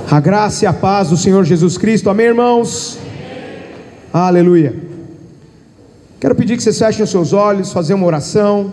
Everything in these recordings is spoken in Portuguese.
A graça e a paz do Senhor Jesus Cristo, amém, irmãos? Amém. Aleluia. Quero pedir que vocês fechem os seus olhos, fazer uma oração.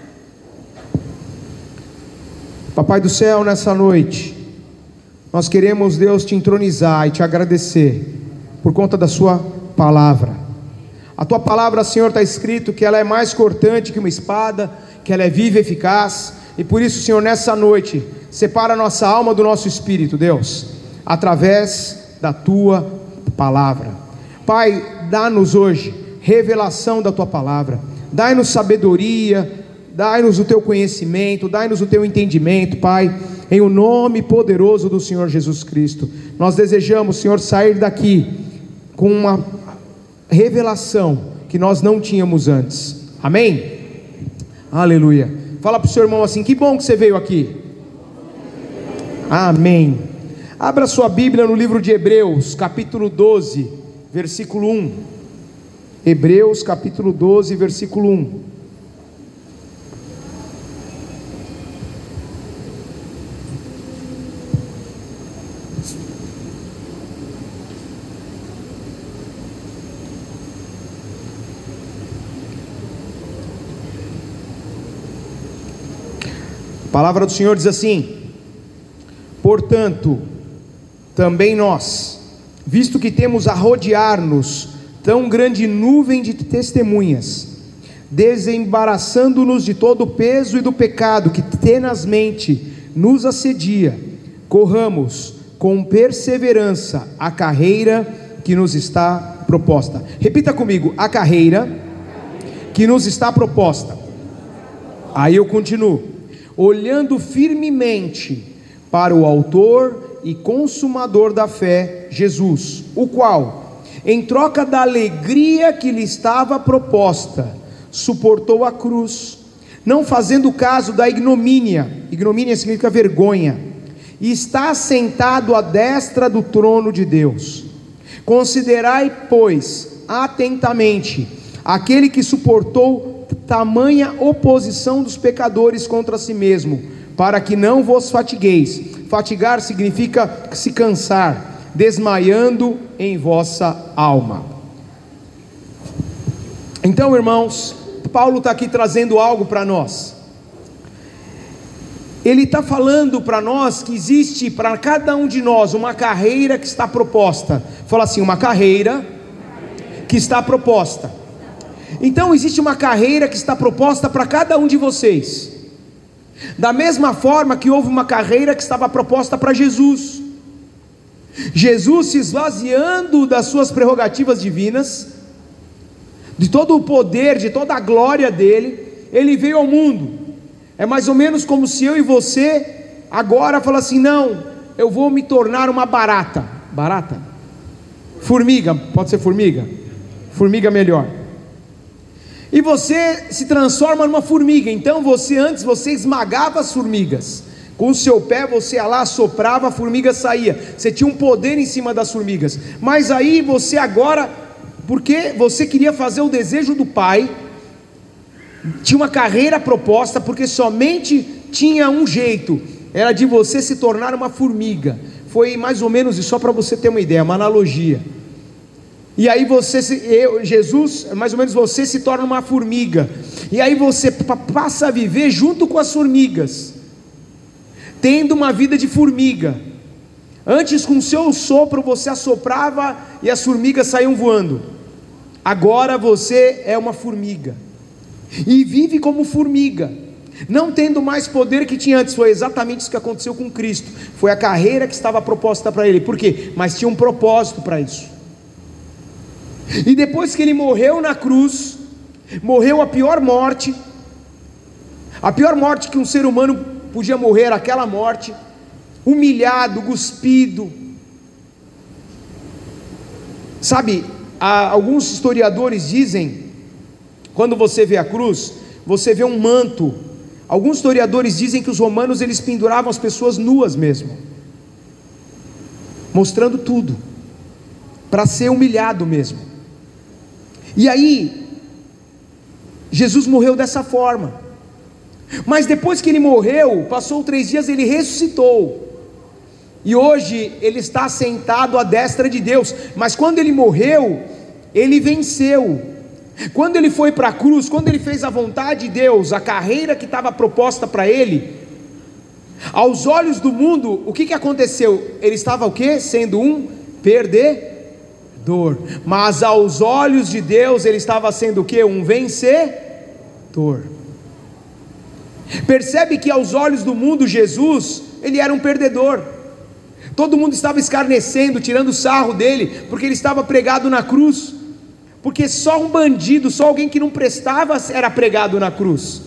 Papai do céu, nessa noite nós queremos, Deus, te entronizar e te agradecer por conta da sua palavra. A tua palavra, Senhor, está escrito que ela é mais cortante que uma espada, que ela é viva e eficaz, e por isso, Senhor, nessa noite separa a nossa alma do nosso espírito, Deus, através da tua palavra. Pai, dá-nos hoje revelação da tua palavra, dai-nos sabedoria, dai-nos o teu conhecimento, dai-nos o teu entendimento, Pai, em o nome poderoso do Senhor Jesus Cristo. Nós desejamos, Senhor, sair daqui com uma revelação que nós não tínhamos antes, amém? Aleluia. Fala para o seu irmão assim: que bom que você veio aqui. Amém. Abra sua Bíblia no livro de Hebreus, capítulo 12, versículo 1. Hebreus, capítulo 12, versículo 1. A palavra do Senhor diz assim: portanto, também nós, visto que temos a rodear-nos tão grande nuvem de testemunhas, desembaraçando-nos de todo o peso e do pecado que tenazmente nos assedia, corramos com perseverança a carreira que nos está proposta. Repita comigo: a carreira que nos está proposta. Aí eu continuo: olhando firmemente para o autor e consumador da fé, Jesus, o qual, em troca da alegria que lhe estava proposta, suportou a cruz, não fazendo caso da ignomínia. Ignomínia significa vergonha, e está assentado à destra do trono de Deus. Considerai, pois, atentamente aquele que suportou tamanha oposição dos pecadores contra si mesmo, para que não vos fatigueis. Fatigar significa se cansar, desmaiando em vossa alma. Então, irmãos, Paulo está aqui trazendo algo para nós. Ele está falando para nós que existe para cada um de nós uma carreira que está proposta. Fala assim: uma carreira que está proposta. Então existe uma carreira que está proposta para cada um de vocês, da mesma forma que houve uma carreira que estava proposta para Jesus. Jesus, se esvaziando das suas prerrogativas divinas, de todo o poder, de toda a glória dele, ele veio ao mundo. É mais ou menos como se eu e você agora falar assim: não, eu vou me tornar uma barata. Barata? Formiga, pode ser formiga? Formiga melhor. E você se transforma numa formiga. Então antes você esmagava as formigas, com o seu pé você ia lá, soprava, a formiga saía, você tinha um poder em cima das formigas. Mas aí você agora, porque você queria fazer o desejo do Pai, tinha uma carreira proposta, porque somente tinha um jeito, era de você se tornar uma formiga. Foi mais ou menos isso, só para você ter uma ideia, uma analogia. E aí Jesus, mais ou menos, você se torna uma formiga, e aí você passa a viver junto com as formigas, tendo uma vida de formiga. Antes, com o seu sopro você assoprava e as formigas saíam voando. Agora você é uma formiga, e vive como formiga, não tendo mais poder que tinha antes. Foi exatamente isso que aconteceu com Cristo. Foi a carreira que estava proposta para ele. Por quê? Mas tinha um propósito para isso. E depois que ele morreu na cruz, morreu a pior morte que um ser humano podia morrer, aquela morte, humilhado, cuspido. Sabe, alguns historiadores dizem, quando você vê a cruz, você vê um manto. Alguns historiadores dizem que os romanos, eles penduravam as pessoas nuas mesmo, mostrando tudo, para ser humilhado mesmo. E aí, Jesus morreu dessa forma. Mas depois que ele morreu, passou 3 dias, ele ressuscitou. e hoje ele está sentado à destra de Deus. Mas quando ele morreu, ele venceu. Quando ele foi para a cruz, quando ele fez a vontade de Deus, a carreira que estava proposta para ele, aos olhos do mundo, o que aconteceu? Ele estava o quê? Sendo um perdedor. Mas aos olhos de Deus, ele estava sendo o quê? Um vencedor. Percebe que aos olhos do mundo, Jesus, ele era um perdedor. Todo mundo estava escarnecendo, tirando sarro dele, porque ele estava pregado na cruz. Porque só um bandido, só alguém que não prestava era pregado na cruz.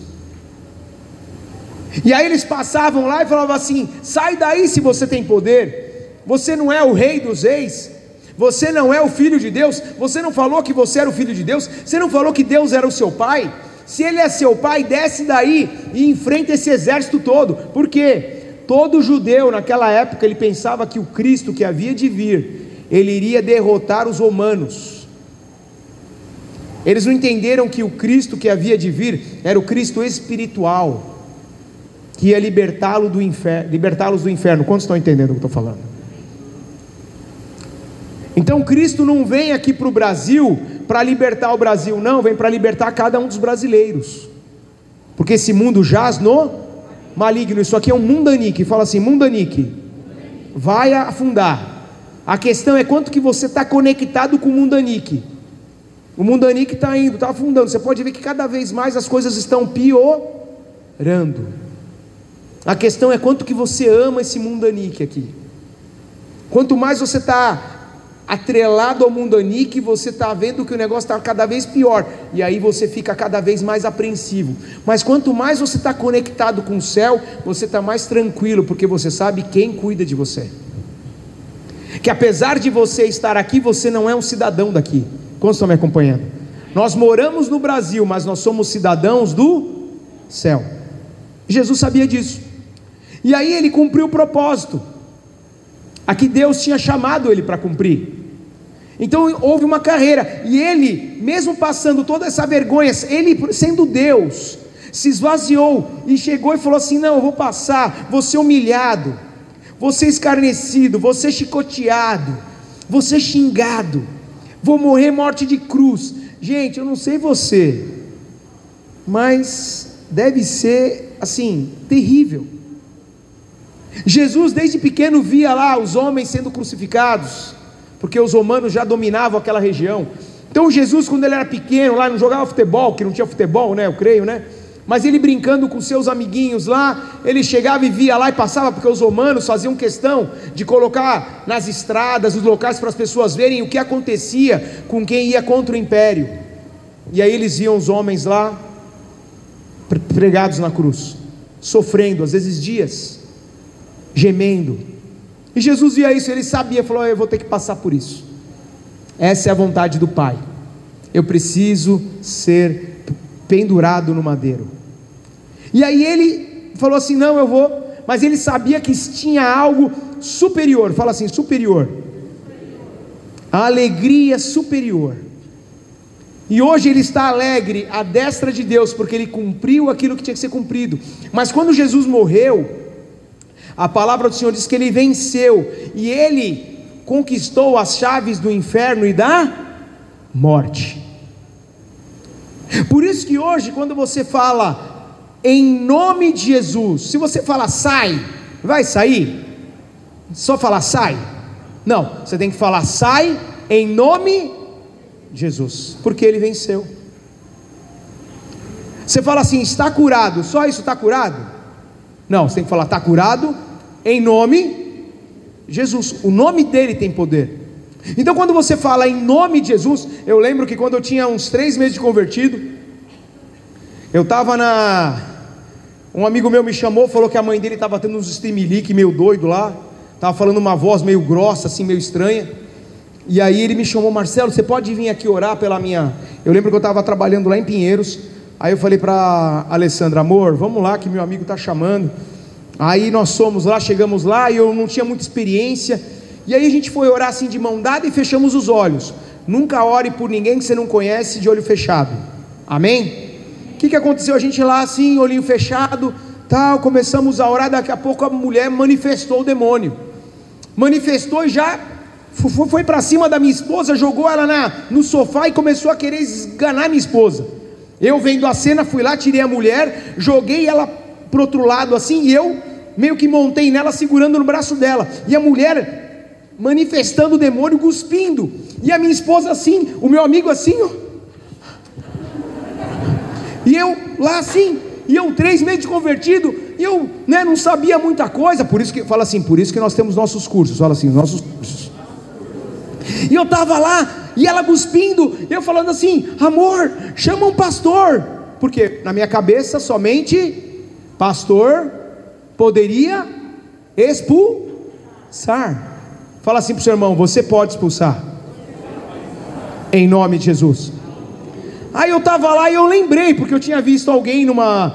E aí eles passavam lá e falavam assim: sai daí se você tem poder, você não é o rei dos reis, você não é o filho de Deus, você não falou que você era o filho de Deus, você não falou que Deus era o seu pai? Se ele é seu pai, desce daí e enfrenta esse exército todo. Por quê? Todo judeu naquela época, ele pensava que o Cristo que havia de vir, ele iria derrotar os romanos. Eles não entenderam que o Cristo que havia de vir era o Cristo espiritual, que ia libertá-los do inferno. Quantos estão entendendo o que eu estou falando? Então Cristo não vem aqui para o Brasil para libertar o Brasil, não, vem para libertar cada um dos brasileiros, porque esse mundo jaz no maligno. Isso aqui é um mundanique. Fala assim: mundanique vai afundar. A questão é quanto que você está conectado com o mundanique. O mundanique está indo, está afundando. Você pode ver que cada vez mais as coisas estão piorando. A questão é quanto que você ama esse mundanique aqui. Quanto mais você está atrelado ao mundanique, você está vendo que o negócio está cada vez pior, e aí você fica cada vez mais apreensivo. Mas quanto mais você está conectado com o céu, você está mais tranquilo, porque você sabe quem cuida de você, que apesar de você estar aqui, você não é um cidadão daqui. Quantos estão me acompanhando? Nós moramos no Brasil, mas nós somos cidadãos do céu. Jesus sabia disso, e aí ele cumpriu o propósito a que Deus tinha chamado ele para cumprir. Então houve uma carreira, e ele, mesmo passando toda essa vergonha, ele sendo Deus, se esvaziou e chegou e falou assim: não, eu vou passar, vou ser humilhado, vou ser escarnecido, vou ser chicoteado, vou ser xingado, vou morrer morte de cruz. Gente, eu não sei você, mas deve ser assim, terrível. Jesus desde pequeno via lá os homens sendo crucificados, porque os romanos já dominavam aquela região. Então Jesus, quando ele era pequeno lá, não jogava futebol, que não tinha futebol, né, eu creio, né, mas ele brincando com seus amiguinhos lá, ele chegava e via lá e passava, porque os romanos faziam questão de colocar nas estradas, nos locais, para as pessoas verem o que acontecia com quem ia contra o império. E aí eles viam os homens lá pregados na cruz, sofrendo, às vezes dias, gemendo. E Jesus via isso, ele sabia, falou: eu vou ter que passar por isso. Essa é a vontade do Pai. Eu preciso ser pendurado no madeiro. E aí ele falou assim: não, eu vou. Mas ele sabia que tinha algo superior. Fala assim: superior. A alegria superior. E hoje ele está alegre à destra de Deus, porque ele cumpriu aquilo que tinha que ser cumprido. Mas quando Jesus morreu, a palavra do Senhor diz que ele venceu, e ele conquistou as chaves do inferno e da morte. Por isso que hoje, quando você fala em nome de Jesus, se você falar sai, vai sair? Só falar sai? Não, você tem que falar sai em nome de Jesus, porque ele venceu. Você fala assim: está curado, só isso está curado? Não, você tem que falar: está curado em nome de Jesus. O nome dele tem poder. Então quando você fala em nome de Jesus, eu lembro que quando eu tinha uns 3 meses de convertido, eu estava um amigo meu me chamou, falou que a mãe dele estava tendo uns streamilique meio doido lá, estava falando uma voz meio grossa, assim, meio estranha. E aí ele me chamou: Marcelo, você pode vir aqui orar pela minha... Eu lembro que eu estava trabalhando lá em Pinheiros. Aí eu falei para Alessandra: amor, vamos lá que meu amigo está chamando. Aí nós fomos lá, chegamos lá, e eu não tinha muita experiência, e aí a gente foi orar assim de mão dada e fechamos os olhos. Nunca ore por ninguém que você não conhece de olho fechado, amém? O que aconteceu? A gente lá assim, olhinho fechado, tal, começamos a orar. Daqui a pouco a mulher manifestou o demônio, manifestou e já foi para cima da minha esposa, jogou ela no sofá e começou a querer esganar minha esposa. Eu, vendo a cena, fui lá, tirei a mulher, joguei ela para o outro lado assim, e eu meio que montei nela, segurando no braço dela, e a mulher manifestando o demônio, cuspindo, e a minha esposa assim, o meu amigo assim, ó, e eu lá assim, e eu 3 meses de convertido, e eu não sabia muita coisa. Por isso que fala assim, por isso que nós temos nossos cursos, fala assim, nossos cursos. E eu estava lá, e ela cuspindo, e eu falando assim, amor, chama um pastor, porque na minha cabeça somente pastor poderia expulsar. Fala assim para o seu irmão, você pode expulsar, em nome de Jesus. Aí eu estava lá e eu lembrei, porque eu tinha visto alguém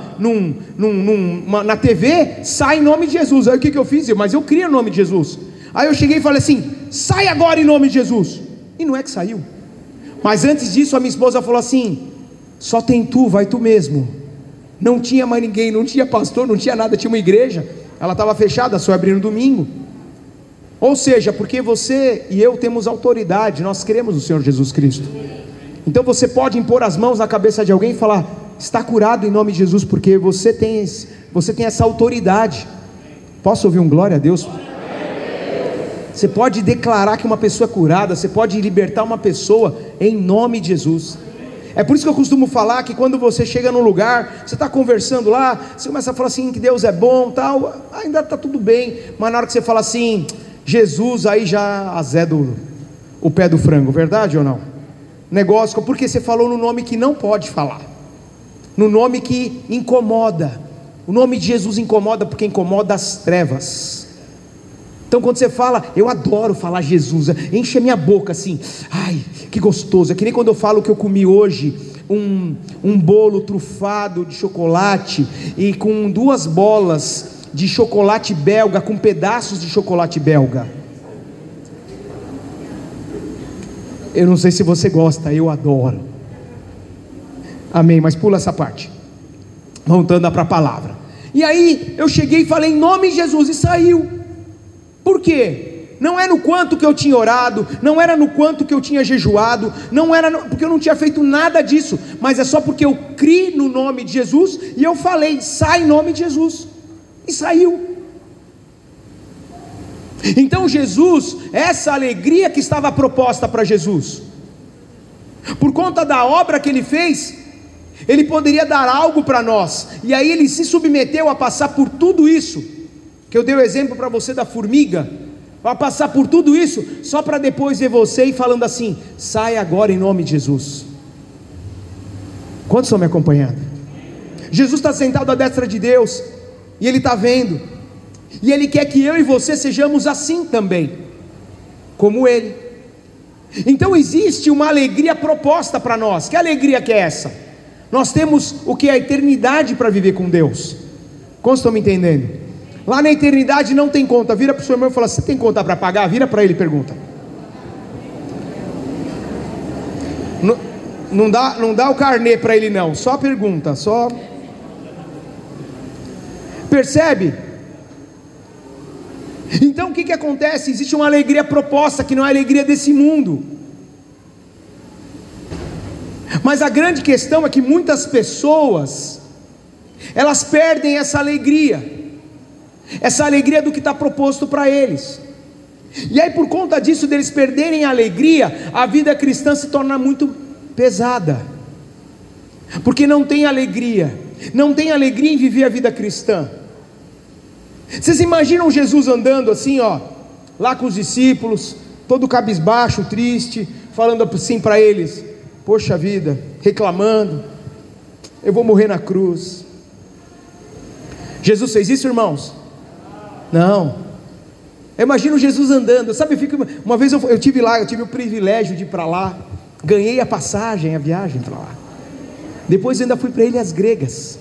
na TV, sai em nome de Jesus. Aí o que eu fiz? Mas eu criei o nome de Jesus. Aí eu cheguei e falei assim, sai agora em nome de Jesus. E não é que saiu. Mas antes disso a minha esposa falou assim, só tem tu, vai tu mesmo. Não tinha mais ninguém, não tinha pastor, não tinha nada, tinha uma igreja, ela estava fechada, só abrindo no domingo. Ou seja, porque você e eu temos autoridade, nós cremos no Senhor Jesus Cristo. Então você pode impor as mãos na cabeça de alguém e falar, está curado em nome de Jesus, porque você tem essa autoridade. Posso ouvir um glória a Deus? Você pode declarar que uma pessoa é curada, você pode libertar uma pessoa em nome de Jesus. É por isso que eu costumo falar que quando você chega num lugar, você está conversando lá, você começa a falar assim, que Deus é bom, tal, ainda está tudo bem, mas na hora que você fala assim, Jesus, aí já azeda o pé do frango, verdade ou não? Negócio, porque você falou no nome que não pode falar, no nome que incomoda. O nome de Jesus incomoda porque incomoda as trevas. Então quando você fala, eu adoro falar Jesus, enche a minha boca assim, ai que gostoso. É que nem quando eu falo que eu comi hoje um bolo trufado de chocolate e com 2 bolas de chocolate belga, com pedaços de chocolate belga. Eu não sei se você gosta, eu adoro. Amém, mas pula essa parte. Voltando para a palavra. E aí eu cheguei e falei em nome de Jesus e saiu. Por quê? Não é no quanto que eu tinha orado, não era no quanto que eu tinha jejuado, não era porque eu não tinha feito nada disso, mas é só porque eu criei no nome de Jesus e eu falei, sai em nome de Jesus. E saiu. Então Jesus, essa alegria que estava proposta para Jesus, por conta da obra que ele fez, ele poderia dar algo para nós, e aí ele se submeteu a passar por tudo isso, que eu dei o exemplo para você da formiga, a passar por tudo isso, só para depois ver você e falando assim, sai agora em nome de Jesus. Quantos estão me acompanhando? Jesus está sentado à destra de Deus, e ele está vendo, e ele quer que eu e você sejamos assim também, como ele. Então existe uma alegria proposta para nós. Que alegria que é essa? Nós temos o que é a eternidade para viver com Deus. Quantos estão me entendendo? Lá na eternidade não tem conta. Vira para o seu irmão e fala, você tem conta para pagar? Vira para ele e pergunta. Não dá o carnê para ele não, só pergunta, só. Percebe? Então o que acontece? Existe uma alegria proposta, que não é a alegria desse mundo. Mas a grande questão é que muitas pessoas, elas perdem essa alegria do que está proposto para eles. E aí por conta disso, deles perderem a alegria, a vida cristã se torna muito pesada, porque não tem alegria em viver a vida cristã. Vocês imaginam Jesus andando assim, ó, lá com os discípulos, todo cabisbaixo, triste, falando assim para eles, poxa vida, reclamando, eu vou morrer na cruz. Jesus fez isso, irmãos? Não. Eu imagino Jesus andando, sabe, uma vez eu tive lá, eu tive o privilégio de ir para lá, ganhei a viagem para lá, depois eu ainda fui para Ilhas Gregas.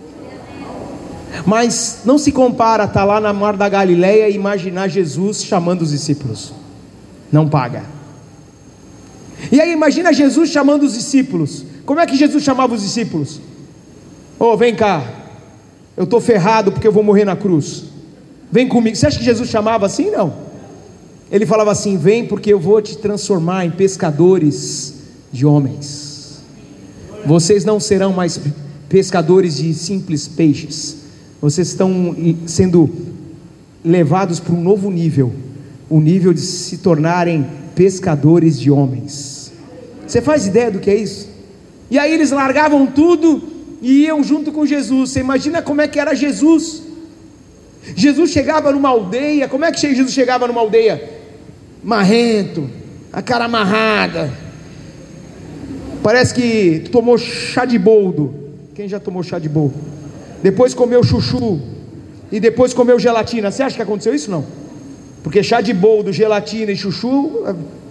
Mas não se compara estar lá na Mar da Galileia e imaginar Jesus chamando os discípulos. Não paga. E aí imagina Jesus chamando os discípulos. Como é que Jesus chamava os discípulos? Vem cá, eu estou ferrado porque eu vou morrer na cruz, vem comigo. Você acha que Jesus chamava assim? Não. Ele falava assim: vem, porque eu vou te transformar em pescadores de homens. Vocês não serão mais pescadores de simples peixes, vocês estão sendo levados para um novo nível, o nível de se tornarem pescadores de homens. Você faz ideia do que é isso? E aí eles largavam tudo e iam junto com Jesus. Você imagina como é que era Jesus? Jesus chegava numa aldeia. Como é que Jesus chegava numa aldeia? Marrento, a cara amarrada, parece que tu tomou chá de boldo. Quem já tomou chá de boldo? Depois comeu chuchu e depois comeu gelatina. Você acha que aconteceu isso? Não. Porque chá de boldo, gelatina e chuchu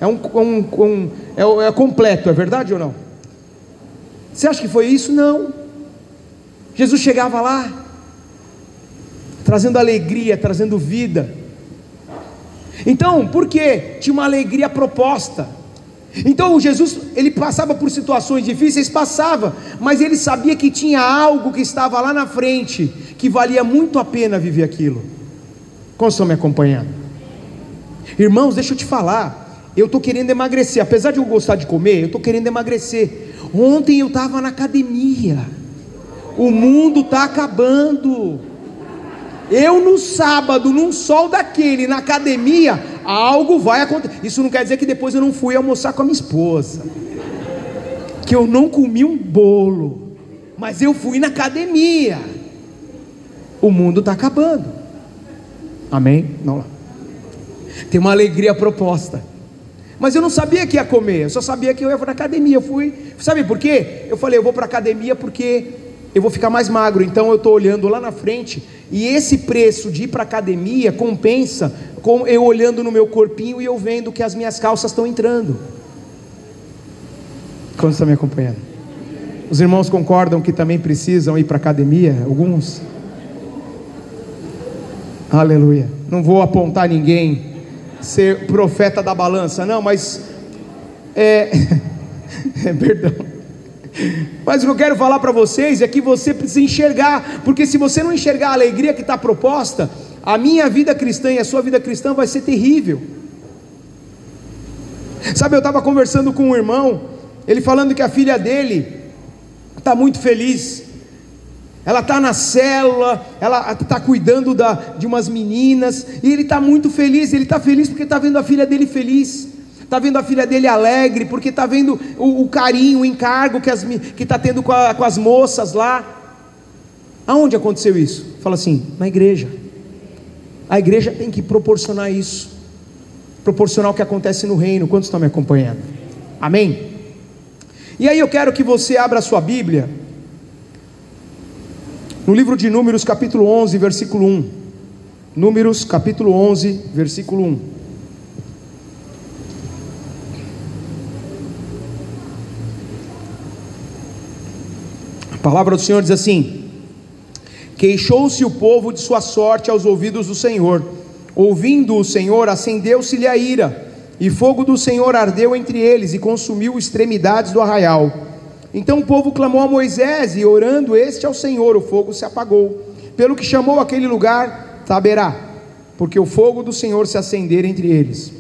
é completo, é verdade ou não? Você acha que foi isso? Não. Jesus chegava lá trazendo alegria, trazendo vida. Então, por quê? Tinha uma alegria proposta. Então Jesus, ele passava por situações difíceis, passava, mas ele sabia que tinha algo que estava lá na frente, que valia muito a pena viver aquilo. Como estão me acompanhando? Irmãos, deixa eu te falar, eu estou querendo emagrecer. Apesar de eu gostar de comer, eu estou querendo emagrecer. Ontem eu estava na academia. O mundo está acabando. Eu no sábado, num sol daquele, na academia, algo vai acontecer. Isso não quer dizer que depois eu não fui almoçar com a minha esposa, que eu não comi um bolo, mas eu fui na academia. O mundo está acabando. Amém? Não. Tem uma alegria proposta. Mas eu não sabia que ia comer, eu só sabia que eu ia para a academia. Eu fui, sabe por quê? Eu falei, eu vou para a academia porque eu vou ficar mais magro. Então eu estou olhando lá na frente, e esse preço de ir para a academia compensa com eu olhando no meu corpinho e eu vendo que as minhas calças estão entrando. Quantos estão me acompanhando? Os irmãos concordam que também precisam ir para a academia? Alguns? Aleluia. Não vou apontar ninguém ser profeta da balança, não, mas perdão. Mas o que eu quero falar para vocês é que você precisa enxergar, porque se você não enxergar a alegria que está proposta, a minha vida cristã e a sua vida cristã vai ser terrível. Sabe, eu estava conversando com um irmão, ele falando que a filha dele está muito feliz. Ela está na célula, ela está cuidando de umas meninas, e ele está muito feliz. Ele está feliz porque está vendo a filha dele feliz, está vendo a filha dele alegre, porque está vendo o carinho, o encargo que está tendo com as moças lá. Aonde aconteceu isso? Fala assim, na igreja. A igreja tem que proporcionar isso, proporcionar o que acontece no reino. Quantos estão me acompanhando? Amém? E aí eu quero que você abra a sua Bíblia no livro de Números capítulo 11, versículo 1. Números capítulo 11, versículo 1. A palavra do Senhor diz assim: queixou-se o povo de sua sorte aos ouvidos do Senhor. Ouvindo o Senhor, acendeu-se-lhe a ira, e fogo do Senhor ardeu entre eles, e consumiu extremidades do arraial. Então o povo clamou a Moisés, e orando este ao Senhor, o fogo se apagou, pelo que chamou aquele lugar Taberá, porque o fogo do Senhor se acendera entre eles.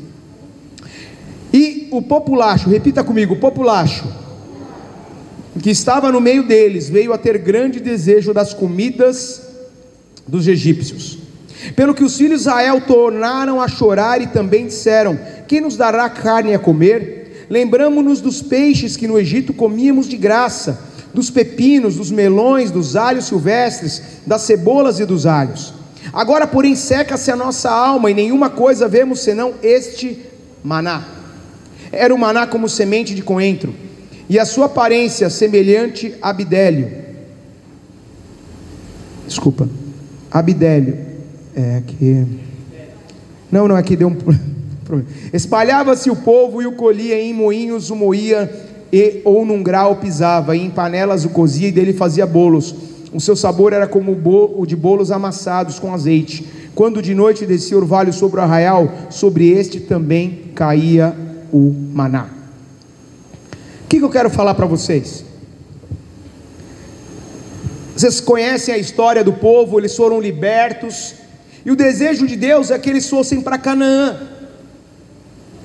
E o populacho, repita comigo, o populacho, que estava no meio deles, veio a ter grande desejo das comidas dos egípcios, pelo que os filhos de Israel tornaram a chorar, e também disseram: quem nos dará carne a comer? Lembramo-nos dos peixes que no Egito comíamos de graça, dos pepinos, dos melões, dos alhos silvestres, das cebolas e dos alhos. Agora porém seca-se a nossa alma, e nenhuma coisa vemos senão este maná. Era o maná como semente de coentro, e a sua aparência semelhante a abidélio. Desculpa, abidélio. Não, aqui deu um Espalhava-se o povo e o colhia, em moinhos o moía, ou num grau pisava, e em panelas o cozia, e dele fazia bolos. O seu sabor era como o de bolos amassados com azeite. Quando de noite descia o orvalho sobre o arraial, sobre este também caía o maná. O que eu quero falar para vocês? Vocês conhecem a história do povo, eles foram libertos, e o desejo de Deus é que eles fossem para Canaã.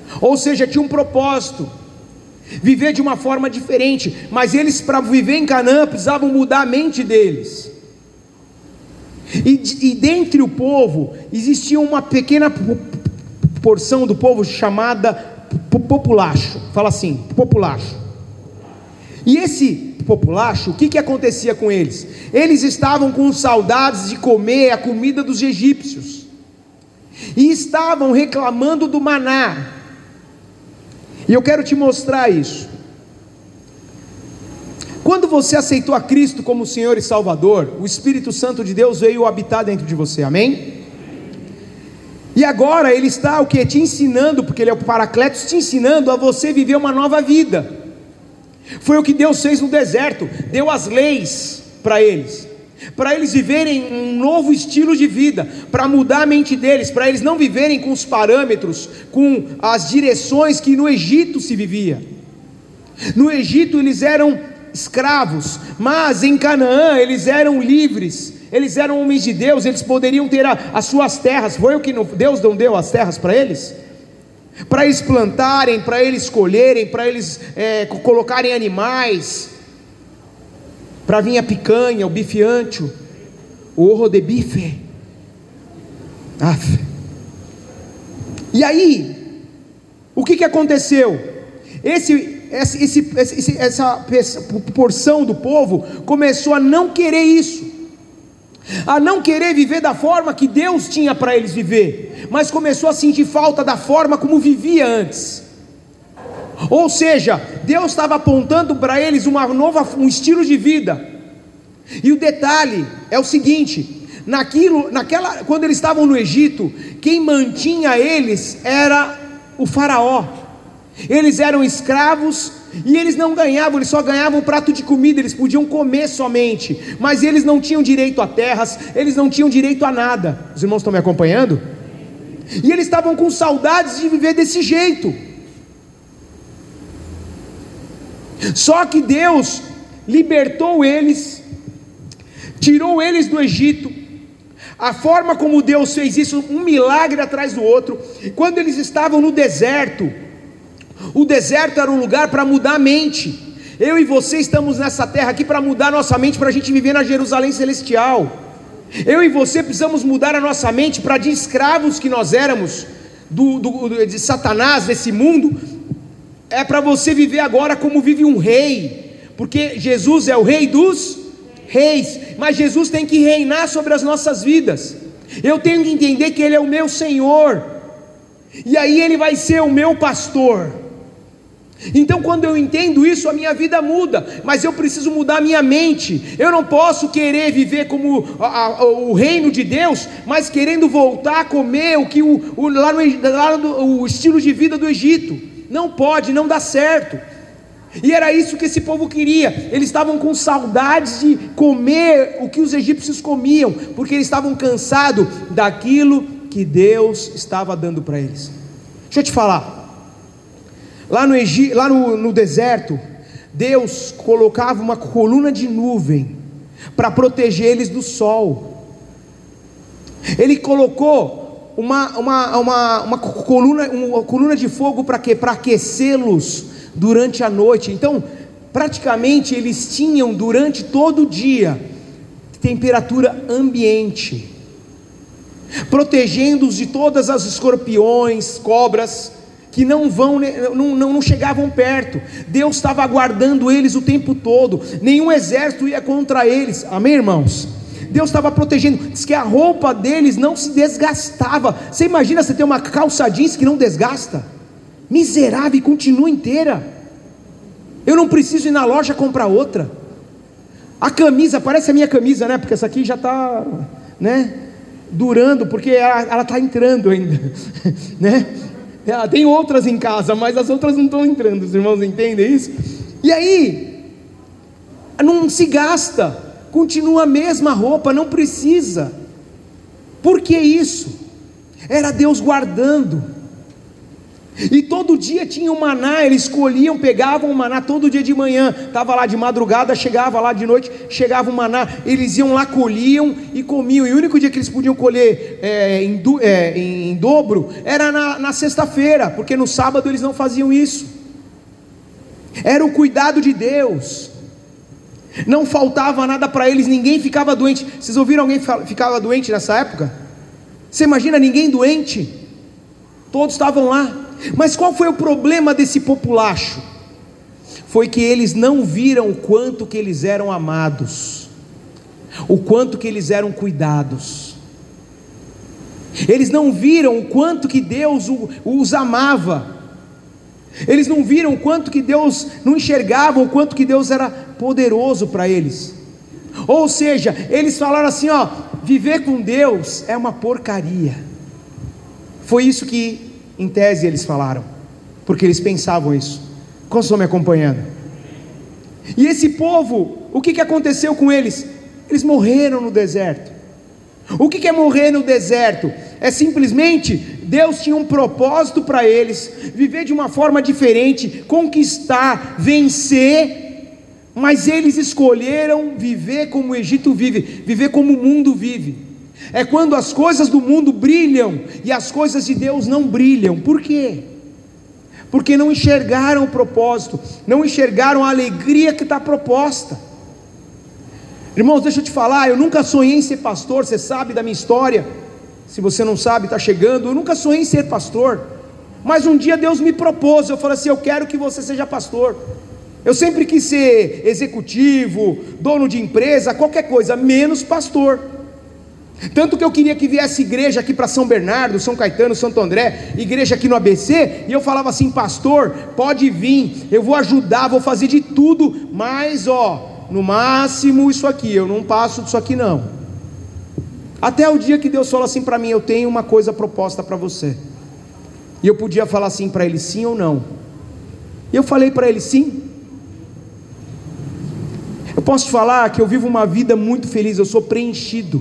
ou seja, tinha um propósito, viver de uma forma diferente, mas eles, para viver em Canaã, precisavam mudar a mente deles. E dentre o povo, existia uma pequena porção do povo chamada populacho, fala assim, populacho. E esse populacho, o que acontecia com eles? Eles estavam com saudades de comer a comida dos egípcios, e estavam reclamando do maná. E eu quero te mostrar isso. Quando você aceitou a Cristo como Senhor e Salvador, o Espírito Santo de Deus veio habitar dentro de você, amém? E agora Ele está o que? Te ensinando, porque Ele é o Paracletos, te ensinando a você viver uma nova vida. Foi o que Deus fez no deserto, deu as leis para eles viverem um novo estilo de vida, para mudar a mente deles, para eles não viverem com os parâmetros, com as direções que no Egito se vivia. No Egito eles eram escravos, mas em Canaã eles eram livres, eles eram homens de Deus, eles poderiam ter as suas terras. Foi o que Deus não deu as terras para eles plantarem, para eles colherem, para eles colocarem animais, para vir a picanha, o bife ancho, o orro de bife. E aí, o que aconteceu? Essa porção do povo começou a não querer isso, a não querer viver da forma que Deus tinha para eles viver, mas começou a sentir falta da forma como vivia antes. Ou seja, Deus estava apontando para eles um estilo de vida. E o detalhe é o seguinte: quando eles estavam no Egito, quem mantinha eles era o faraó. Eles eram escravos e eles não ganhavam, eles só ganhavam um prato de comida, eles podiam comer somente, mas eles não tinham direito a terras, eles não tinham direito a nada. Os irmãos estão me acompanhando? E eles estavam com saudades de viver desse jeito. Só que Deus libertou eles, tirou eles do Egito. A forma como Deus fez isso, um milagre atrás do outro. Quando eles estavam no deserto, o deserto era um lugar para mudar a mente. Eu e você estamos nessa terra aqui para mudar a nossa mente, para a gente viver na Jerusalém celestial. Eu e você precisamos mudar a nossa mente para, de escravos que nós éramos de Satanás, desse mundo, é para você viver agora como vive um rei, porque Jesus é o rei dos reis, mas Jesus tem que reinar sobre as nossas vidas. Eu tenho que entender que Ele é o meu Senhor, e aí Ele vai ser o meu pastor. Então quando eu entendo isso, a minha vida muda, mas eu preciso mudar a minha mente. Eu não posso querer viver como o reino de Deus, mas querendo voltar a comer o estilo de vida do Egito. Não pode, não dá certo. E era isso que esse povo queria. Eles estavam com saudades de comer o que os egípcios comiam, porque eles estavam cansados daquilo que Deus estava dando para eles. Deixa eu te falar, lá no deserto, Deus colocava uma coluna de nuvem para proteger eles do sol. Ele colocou uma coluna de fogo para quê? Para aquecê-los durante a noite. Então praticamente eles tinham durante todo o dia temperatura ambiente, protegendo-os de todas as escorpiões, cobras, que não chegavam perto. Deus estava aguardando eles o tempo todo, nenhum exército ia contra eles, amém, irmãos? Deus estava protegendo. Diz que a roupa deles não se desgastava. Você imagina você ter uma calça jeans que não desgasta? Miserável, e continua inteira. Eu não preciso ir na loja comprar outra. A camisa, parece a minha camisa, né? Porque essa aqui já está, né, durando, porque ela está entrando ainda, né? Tem outras em casa, mas as outras não estão entrando. Os irmãos entendem isso? E aí, não se gasta, continua a mesma roupa, não precisa. Por que isso? Era Deus guardando. E todo dia tinha um maná, eles colhiam, pegavam o maná todo dia de manhã, estava lá de madrugada, chegava lá de noite, chegava o maná, eles iam lá, colhiam e comiam, e o único dia que eles podiam colher em dobro, era na sexta-feira, porque no sábado eles não faziam isso. Era o cuidado de Deus, não faltava nada para eles, ninguém ficava doente. Vocês ouviram alguém ficava doente nessa época? Você imagina ninguém doente? Todos estavam lá. Mas qual foi o problema desse populacho? Foi que eles não viram o quanto que eles eram amados, o quanto que eles eram cuidados. Eles não viram o quanto que Deus os amava. Eles não viram o quanto que Deus, não enxergavam o quanto que Deus era poderoso para eles. Ou seja, eles falaram assim, ó, viver com Deus é uma porcaria. Foi isso que em tese eles falaram, porque eles pensavam isso. Como estão me acompanhando? E esse povo, o que aconteceu com eles? Eles morreram no deserto. O que é morrer no deserto? É simplesmente, Deus tinha um propósito para eles, viver de uma forma diferente, conquistar, vencer, mas eles escolheram viver como o Egito vive, viver como o mundo vive. É quando as coisas do mundo brilham e as coisas de Deus não brilham. Por quê? Porque não enxergaram o propósito, não enxergaram a alegria que está proposta. Irmãos, deixa eu te falar, eu nunca sonhei em ser pastor, você sabe da minha história. Se você não sabe, está chegando, eu nunca sonhei em ser pastor. Mas um dia Deus me propôs, eu falei assim, eu quero que você seja pastor. Eu sempre quis ser executivo, dono de empresa, qualquer coisa, menos pastor. Tanto que eu queria que viesse igreja aqui para São Bernardo, São Caetano, Santo André, igreja aqui no ABC, e eu falava assim, pastor, pode vir, eu vou ajudar, vou fazer de tudo, mas no máximo isso aqui, eu não passo disso aqui não. Até o dia que Deus falou assim para mim, eu tenho uma coisa proposta para você, e eu podia falar assim para ele, sim ou não, e eu falei para ele sim. Eu posso te falar que eu vivo uma vida muito feliz, eu sou preenchido.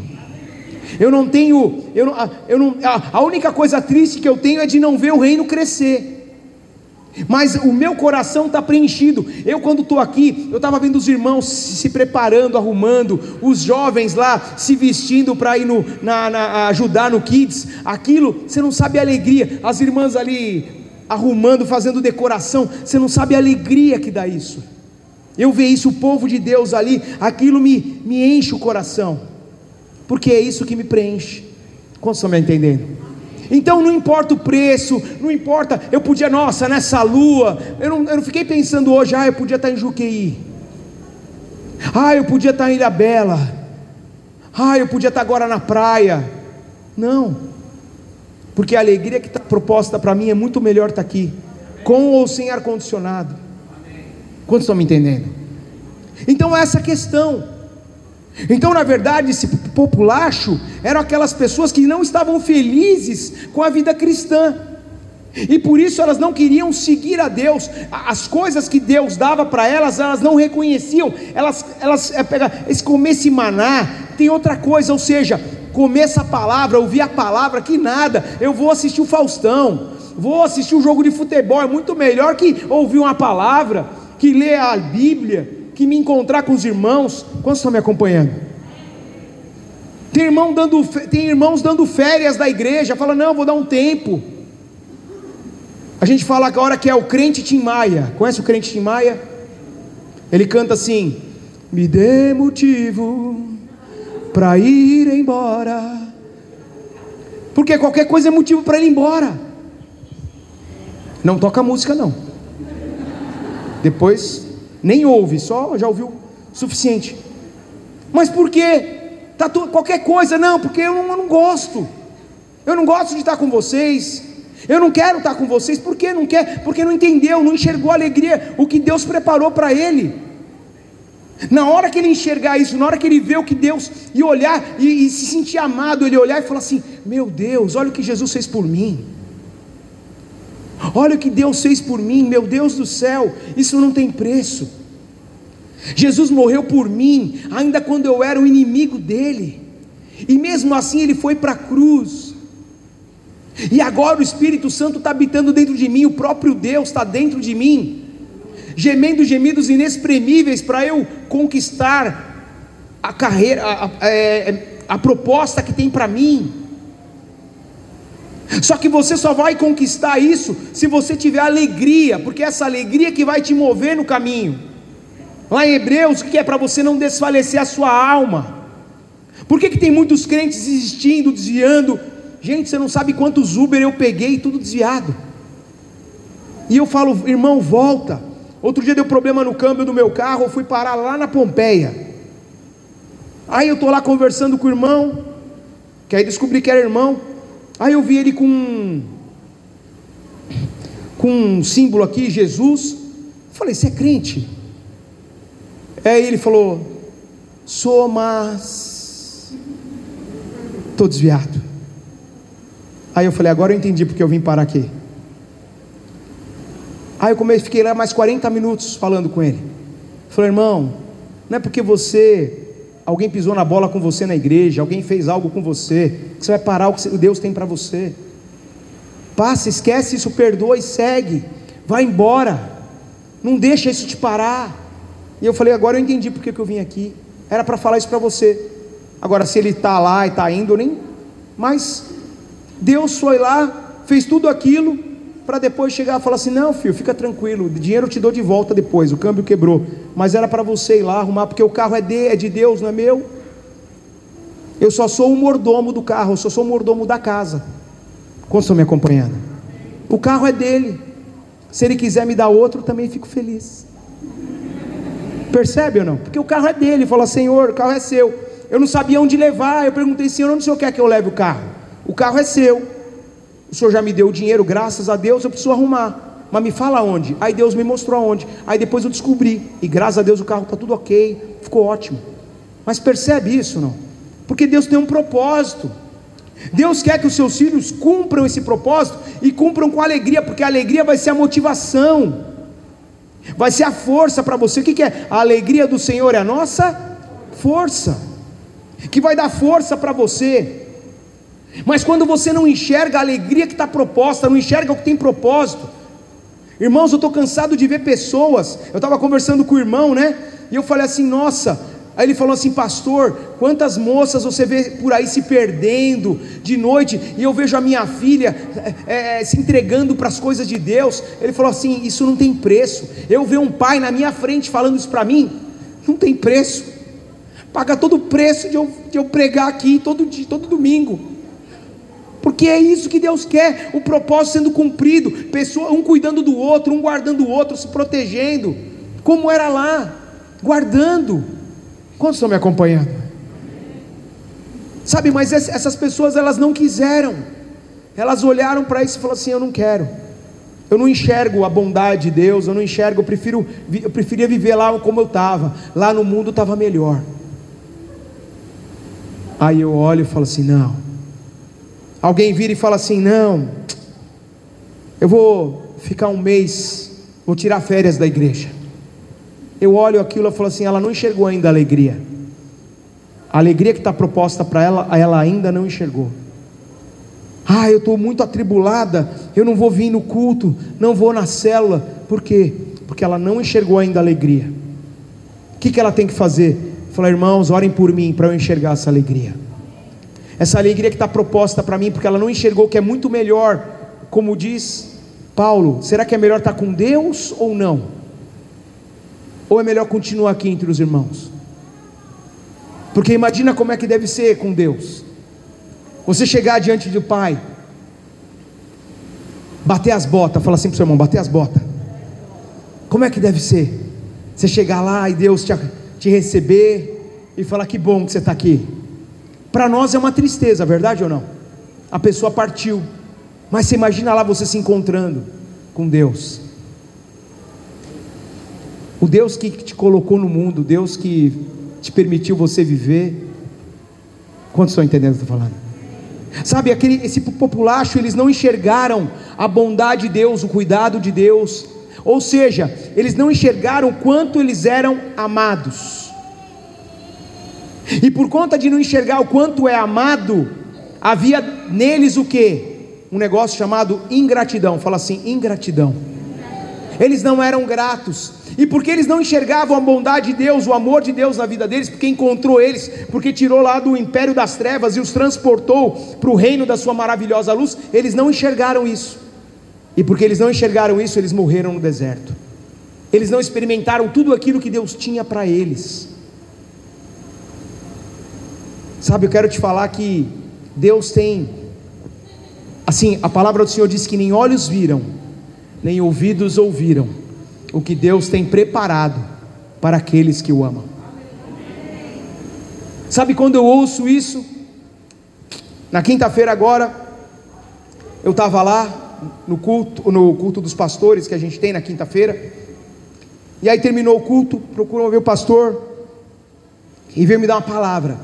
A única coisa triste que eu tenho é de não ver o reino crescer, mas o meu coração está preenchido. Eu quando estou aqui, eu estava vendo os irmãos se preparando, arrumando, os jovens lá se vestindo para ir ajudar no Kids, aquilo, você não sabe a alegria, as irmãs ali arrumando, fazendo decoração, você não sabe a alegria que dá isso. Eu ver isso, o povo de Deus ali, aquilo me enche o coração, porque é isso que me preenche. Quantos estão me entendendo? Então não importa o preço, não importa, eu podia, nossa, nessa lua, eu não fiquei pensando hoje, eu podia estar em Juqueí, eu podia estar em Ilhabela, eu podia estar agora na praia. Não, porque a alegria que está proposta para mim é muito melhor estar aqui, com ou sem ar-condicionado. Quantos estão me entendendo? Então essa questão. Então na verdade esse populacho eram aquelas pessoas que não estavam felizes com a vida cristã, e por isso elas não queriam seguir a Deus. As coisas que Deus dava para elas, elas não reconheciam. Eles comer esse maná, tem outra coisa, ou seja, comer essa palavra, ouvir a palavra, que nada, eu vou assistir o Faustão, vou assistir um jogo de futebol, é muito melhor que ouvir uma palavra, que ler a Bíblia, que me encontrar com os irmãos. Quantos estão me acompanhando? Tem irmãos dando férias da igreja, fala, não, vou dar um tempo. A gente fala agora que é o crente Tim Maia. Conhece o crente Tim Maia? Ele canta assim, me dê motivo para ir embora, porque qualquer coisa é motivo para ir embora. Não toca música não, depois nem ouve, só já ouviu o suficiente. Mas por quê? Qualquer coisa, não, porque eu não gosto de estar com vocês, eu não quero estar com vocês. Por que não quer? Porque não entendeu, não enxergou a alegria, o que Deus preparou para ele. Na hora que ele enxergar isso, na hora que ele ver o que Deus, e olhar, e se sentir amado, ele olhar e falar assim, meu Deus, olha o que Jesus fez por mim, olha o que Deus fez por mim, meu Deus do céu, isso não tem preço. Jesus morreu por mim, ainda quando eu era o inimigo dele, e mesmo assim ele foi para a cruz. E agora o Espírito Santo está habitando dentro de mim, o próprio Deus está dentro de mim, gemendo gemidos inexprimíveis para eu conquistar a carreira, a proposta que tem para mim. Só que você só vai conquistar isso se você tiver alegria, porque é essa alegria que vai te mover no caminho. Lá em Hebreus, o que é? Para você não desfalecer a sua alma. Por que tem muitos crentes desistindo, desviando? Gente, você não sabe quantos Uber eu peguei, tudo desviado. E eu falo, irmão, volta. Outro dia deu problema no câmbio do meu carro, eu fui parar lá na Pompeia. Aí eu estou lá conversando com o irmão, que aí descobri que era irmão. Aí eu vi ele com um símbolo aqui, Jesus. Eu falei, você é crente? Aí ele falou, sou, mas estou desviado. Aí eu falei, agora eu entendi porque eu vim parar aqui. Aí eu fiquei lá mais 40 minutos falando com ele. Falei, irmão, não é porque alguém pisou na bola com você na igreja, alguém fez algo com você, que você vai parar o que Deus tem para você. Passa, esquece isso, perdoa e segue, vai embora, não deixa isso te parar. E eu falei, agora eu entendi porque que eu vim aqui, era para falar isso para você. Agora se ele está lá e está indo, mas Deus foi lá, fez tudo aquilo, para depois chegar e falar assim, não filho, fica tranquilo, o dinheiro eu te dou de volta depois, o câmbio quebrou, mas era para você ir lá arrumar, porque o carro é de Deus, não é meu. Eu só sou o mordomo do carro, eu só sou o mordomo da casa. Quantos estão me acompanhando? O carro é dele, se ele quiser me dar outro, também fico feliz. Percebe ou não? Porque o carro é dele. Ele fala, Senhor, o carro é seu. Eu não sabia onde levar, eu perguntei, Senhor, onde o Senhor quer que eu leve o carro? O carro é seu, o Senhor já me deu o dinheiro, graças a Deus, eu preciso arrumar, mas me fala onde. Aí Deus me mostrou aonde, aí depois eu descobri, e graças a Deus o carro está tudo ok, ficou ótimo. Mas percebe isso não? Porque Deus tem um propósito. Deus quer que os seus filhos cumpram esse propósito, e cumpram com alegria, porque a alegria vai ser a motivação, vai ser a força para você. O que é? A alegria do Senhor é a nossa força, que vai dar força para você. Mas quando você não enxerga a alegria que está proposta, não enxerga o que tem propósito, irmãos, eu estou cansado de ver pessoas. Eu estava conversando com o irmão, né? E eu falei assim, nossa. Aí ele falou assim, pastor, quantas moças você vê por aí se perdendo de noite, e eu vejo a minha filha se entregando para as coisas de Deus. Ele falou assim, isso não tem preço. Eu ver um pai na minha frente falando isso para mim, não tem preço. Paga todo o preço de eu pregar aqui todo dia, todo domingo. Porque é isso que Deus quer, o propósito sendo cumprido, pessoa, um cuidando do outro, um guardando o outro, se protegendo, como era lá, guardando. Quantos estão me acompanhando? Sabe, mas essas pessoas, elas não quiseram, elas olharam para isso e falaram assim, eu não quero, eu não enxergo a bondade de Deus, eu não enxergo, eu preferia viver lá como eu estava, lá no mundo estava melhor. Aí eu olho e falo assim, não. Alguém vira e fala assim, não, eu vou ficar um mês, vou tirar férias da igreja. Eu olho aquilo e falo assim, ela não enxergou ainda a alegria. A alegria que está proposta para ela ainda não enxergou. Ah, eu estou muito atribulada, eu não vou vir no culto, não vou na célula. Por quê? Porque ela não enxergou ainda a alegria. O que ela tem que fazer? Falar, irmãos, orem por mim para eu enxergar essa alegria. Essa alegria que está proposta para mim, porque ela não enxergou que é muito melhor, como diz Paulo, será que é melhor estar com Deus ou não? Ou é melhor continuar aqui entre os irmãos? Porque imagina como é que deve ser com Deus, você chegar diante do Pai, bater as botas, falar assim para o seu irmão, bater as botas. Como é que deve ser? Você chegar lá e Deus te receber e falar, que bom que você está aqui. Para nós é uma tristeza, verdade ou não? A pessoa partiu, mas você imagina lá você se encontrando com Deus, o Deus que te colocou no mundo, Deus que te permitiu você viver. Quantos estão entendendo o que eu estou falando? Sabe, esse populacho, eles não enxergaram a bondade de Deus, o cuidado de Deus, ou seja, eles não enxergaram quanto eles eram amados. E por conta de não enxergar o quanto é amado, havia neles o que? um negócio chamado ingratidão. Fala assim, ingratidão. Eles não eram gratos, e porque eles não enxergavam a bondade de Deus, o amor de Deus na vida deles, porque encontrou eles, porque tirou lá do império das trevas e os transportou para o reino da sua maravilhosa luz, eles não enxergaram isso, e porque eles não enxergaram isso, eles morreram no deserto. Eles não experimentaram tudo aquilo que Deus tinha para eles. Sabe, eu quero te falar que Deus tem, assim, a palavra do Senhor diz que nem olhos viram, nem ouvidos ouviram o que Deus tem preparado para aqueles que o amam. Sabe, quando eu ouço isso, na quinta-feira agora, eu estava lá no culto dos pastores que a gente tem na quinta-feira, e aí terminou o culto, procurou ver o pastor, e veio me dar uma palavra.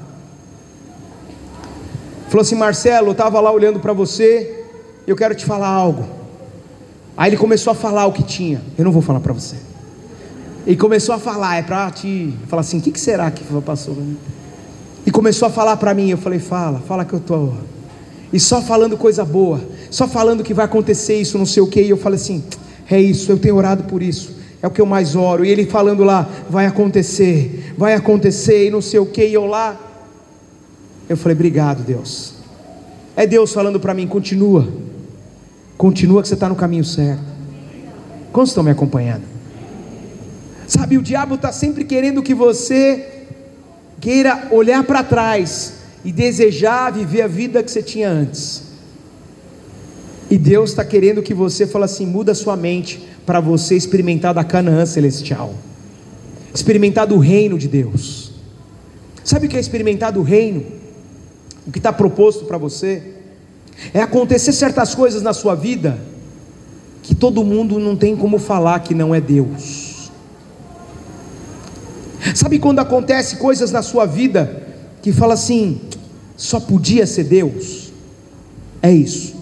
Falou assim: Marcelo, eu estava lá olhando para você, eu quero te falar algo. Aí ele começou a falar o que tinha. Eu não vou falar para você. Ele começou a falar, é para te falar assim, o que será que passou? E começou a falar para mim. Eu falei, fala que eu estou. E só falando coisa boa, só falando que vai acontecer isso, não sei o que. E eu falei assim, é isso, eu tenho orado por isso, é o que eu mais oro. E ele falando lá, vai acontecer, e não sei o que. E eu lá, eu falei, obrigado Deus. É Deus falando para mim, continua que você está no caminho certo. Quantos estão me acompanhando? Sabe, o diabo está sempre querendo que você queira olhar para trás e desejar viver a vida que você tinha antes. E Deus está querendo que você fale assim, muda a sua mente para você experimentar da Canaã celestial, experimentar do reino de Deus. Sabe o que é experimentar do reino? O que está proposto para você é acontecer certas coisas na sua vida que todo mundo não tem como falar que não é Deus. Sabe quando acontece coisas na sua vida que fala assim, só podia ser Deus? É isso.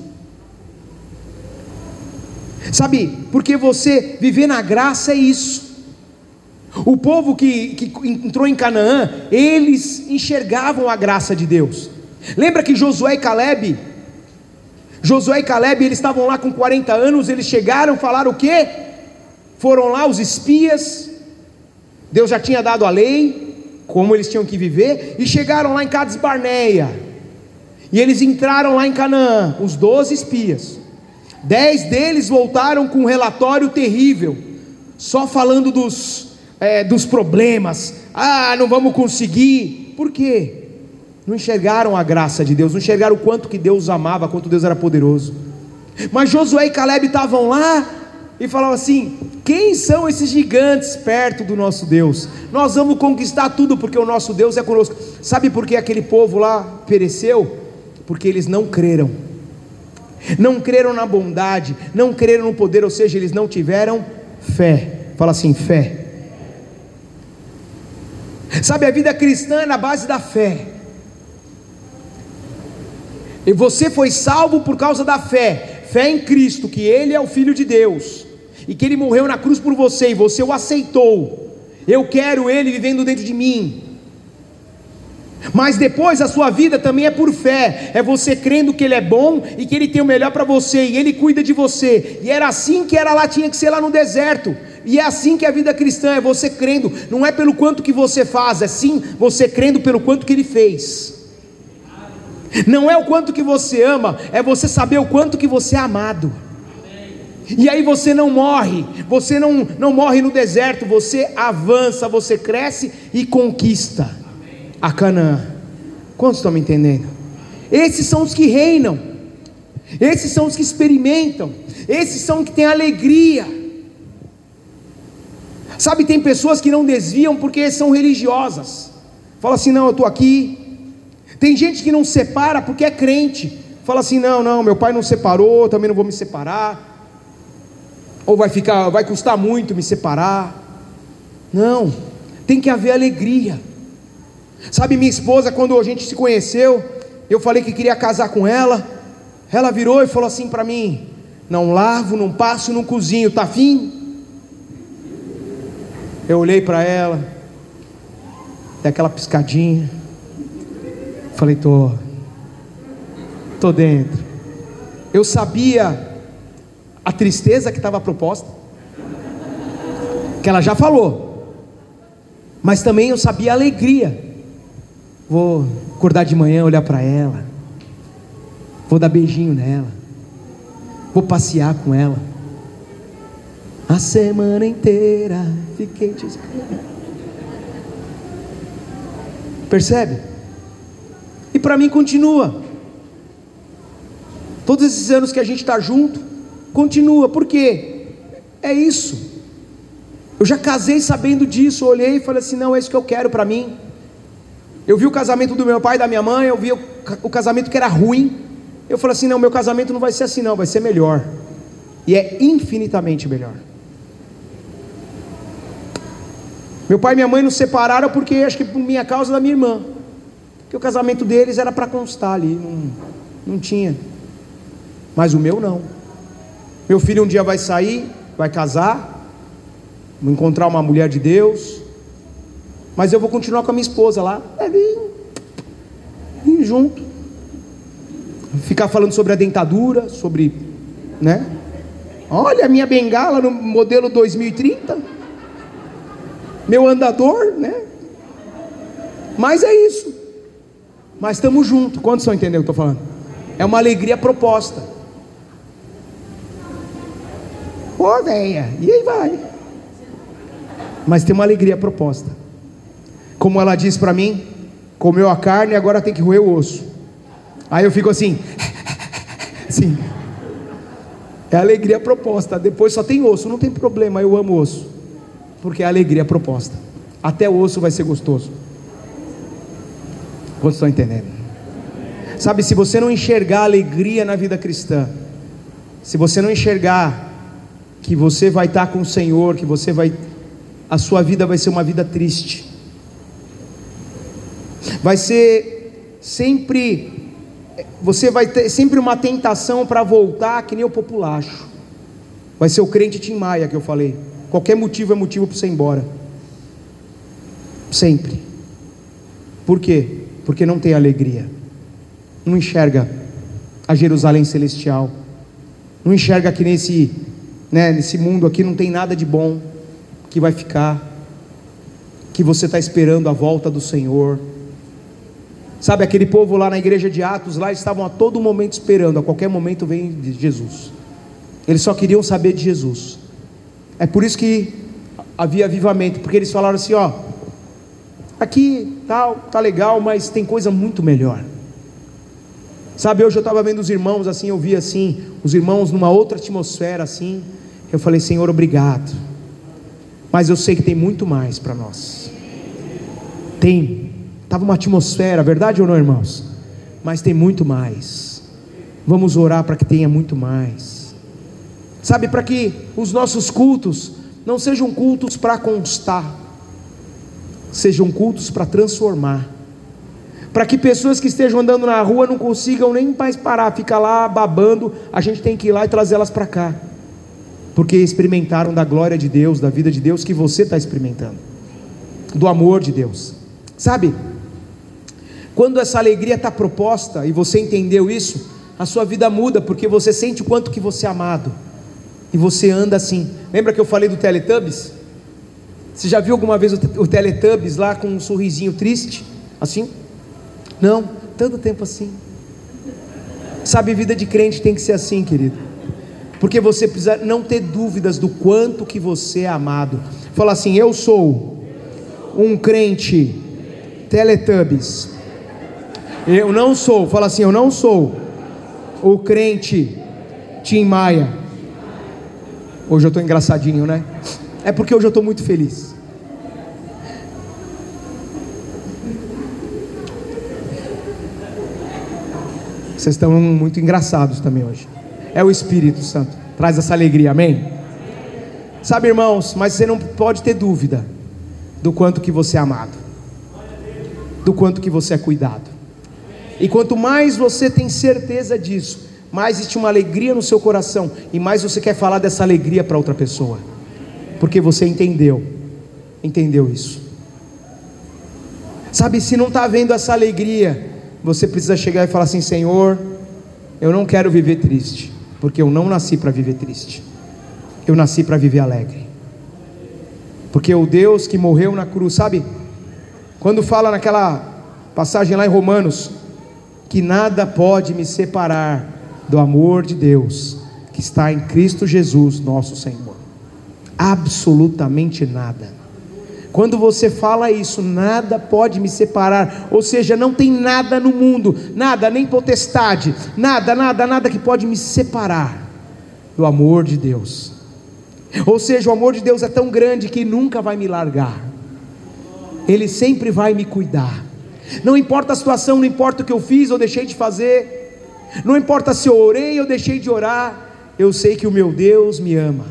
Sabe, porque você viver na graça é isso. O povo que entrou em Canaã, eles enxergavam a graça de Deus. Lembra que Josué e Caleb, eles estavam lá com 40 anos, eles chegaram, falaram o quê? Foram lá os espias, Deus já tinha dado a lei, como eles tinham que viver, e chegaram lá em Cades Barneia, e eles entraram lá em Canaã, os 12 espias, 10 deles voltaram com um relatório terrível, só falando dos problemas, não vamos conseguir. Por quê? Não enxergaram a graça de Deus, não enxergaram o quanto que Deus amava, quanto Deus era poderoso. Mas Josué e Caleb estavam lá e falavam assim, quem são esses gigantes perto do nosso Deus? Nós vamos conquistar tudo porque o nosso Deus é conosco. Sabe por que aquele povo lá pereceu? Porque eles não creram na bondade, não creram no poder, ou seja, eles não tiveram fé. Fala assim, fé. Sabe, a vida cristã é na base da fé. E você foi salvo por causa da fé em Cristo, que Ele é o Filho de Deus, e que Ele morreu na cruz por você, e você o aceitou. Eu quero Ele vivendo dentro de mim. Mas depois a sua vida também é por fé, é você crendo que Ele é bom, e que Ele tem o melhor para você, e Ele cuida de você. E era assim que era lá, tinha que ser lá no deserto. E é assim que a vida cristã é, você crendo, não é pelo quanto que você faz, é sim você crendo pelo quanto que Ele fez. Não é o quanto que você ama, é você saber o quanto que você é amado. E aí você não morre, você não morre no deserto, você avança, você cresce e conquista a Canaã. Quantos estão me entendendo? Esses são os que reinam, esses são os que experimentam, esses são os que têm alegria. Sabe, tem pessoas que não desviam porque são religiosas, fala assim, não, eu estou aqui. Tem gente que não separa porque é crente, fala assim, não, meu pai não separou, também não vou me separar, ou vai custar muito me separar. Não, tem que haver alegria. Sabe, minha esposa, quando a gente se conheceu, eu falei que queria casar com ela, ela virou e falou assim para mim, não lavo, não passo, não cozinho, tá afim? Eu olhei para ela, dei aquela piscadinha, falei, tô dentro. Eu sabia a tristeza que estava proposta, que ela já falou, mas também eu sabia a alegria. Vou acordar de manhã, olhar para ela, vou dar beijinho nela, vou passear com ela, a semana inteira fiquei te esperando. Percebe? E para mim continua. Todos esses anos que a gente está junto, continua. Por quê? É isso. Eu já casei sabendo disso. Eu olhei e falei assim: não, é isso que eu quero para mim. Eu vi o casamento do meu pai e da minha mãe. Eu vi o casamento que era ruim. Eu falei assim: não, meu casamento não vai ser assim não, vai ser melhor. E é infinitamente melhor. Meu pai e minha mãe nos separaram porque, acho que por minha causa, da minha irmã, porque o casamento deles era para constar ali, não tinha. Mas o meu não. Meu filho um dia vai sair, vai casar, vou encontrar uma mulher de Deus, mas eu vou continuar com a minha esposa lá, vir junto, ficar falando sobre a dentadura, sobre, né? Olha a minha bengala no modelo 2030, meu andador, né? Mas é isso. Mas estamos juntos. Quantos estão entendendo o que eu estou falando? É uma alegria proposta. Ô, véia, e aí vai. Mas tem uma alegria proposta. Como ela disse para mim: comeu a carne e agora tem que roer o osso. Aí eu fico assim, sim. É alegria proposta. Depois só tem osso, não tem problema, eu amo osso, porque é alegria proposta. Até o osso vai ser gostoso. Vocês estão entendendo? Sabe, se você não enxergar alegria na vida cristã, se você não enxergar que você vai estar com o Senhor, que você vai, a sua vida vai ser uma vida triste, vai ser sempre, você vai ter sempre uma tentação para voltar, que nem o populacho. Vai ser o crente Tim Maia que eu falei. Qualquer motivo é motivo para você ir embora. Sempre. Por quê? Porque não tem alegria. Não enxerga a Jerusalém celestial. Não enxerga que nesse mundo aqui não tem nada de bom que vai ficar. Que você está esperando a volta do Senhor. Sabe aquele povo lá na igreja de Atos, lá eles estavam a todo momento esperando, a qualquer momento vem Jesus. Eles só queriam saber de Jesus. É por isso que havia avivamento, porque eles falaram assim: ó, aqui tá legal, mas tem coisa muito melhor. Sabe, hoje eu estava vendo os irmãos assim, eu vi assim, os irmãos numa outra atmosfera assim. Eu falei: Senhor, obrigado, mas eu sei que tem muito mais para nós. Estava uma atmosfera, verdade ou não, irmãos? Mas tem muito mais. Vamos orar para que tenha muito mais. Sabe, para que os nossos cultos não sejam cultos para constar, sejam cultos para transformar. Para que pessoas que estejam andando na rua não consigam nem mais parar, ficar lá babando. A gente tem que ir lá e trazê-las para cá, porque experimentaram da glória de Deus, da vida de Deus que você está experimentando, do amor de Deus. Sabe, quando essa alegria está proposta e você entendeu isso, a sua vida muda, porque você sente o quanto que você é amado, e você anda assim. Lembra que eu falei do Teletubbies? Você já viu alguma vez o Teletubbies lá com um sorrisinho triste, assim? Não, tanto tempo assim. Sabe, vida de crente tem que ser assim, querido, porque você precisa não ter dúvidas do quanto que você é amado. Fala assim: eu sou um crente Teletubbies. Eu não sou, fala assim: eu não sou o crente Tim Maia. Hoje eu estou engraçadinho, né? É porque hoje eu estou muito feliz. Vocês estão muito engraçados também hoje. É o Espírito Santo, traz essa alegria, amém? Sabe, irmãos, mas você não pode ter dúvida do quanto que você é amado, do quanto que você é cuidado. E quanto mais você tem certeza disso, mais existe uma alegria no seu coração, e mais você quer falar dessa alegria para outra pessoa, porque você entendeu isso. Sabe, se não está havendo essa alegria, você precisa chegar e falar assim: Senhor, eu não quero viver triste, porque eu não nasci para viver triste, eu nasci para viver alegre, porque o Deus que morreu na cruz, sabe, quando fala naquela passagem lá em Romanos, que nada pode me separar do amor de Deus, que está em Cristo Jesus, nosso Senhor, absolutamente nada. Quando você fala isso, nada pode me separar, ou seja, não tem nada no mundo, nada, nem potestade, nada que pode me separar do amor de Deus. Ou seja, o amor de Deus é tão grande que nunca vai me largar, Ele sempre vai me cuidar. Não importa a situação, não importa o que eu fiz ou deixei de fazer, não importa se eu orei ou deixei de orar, eu sei que o meu Deus me ama.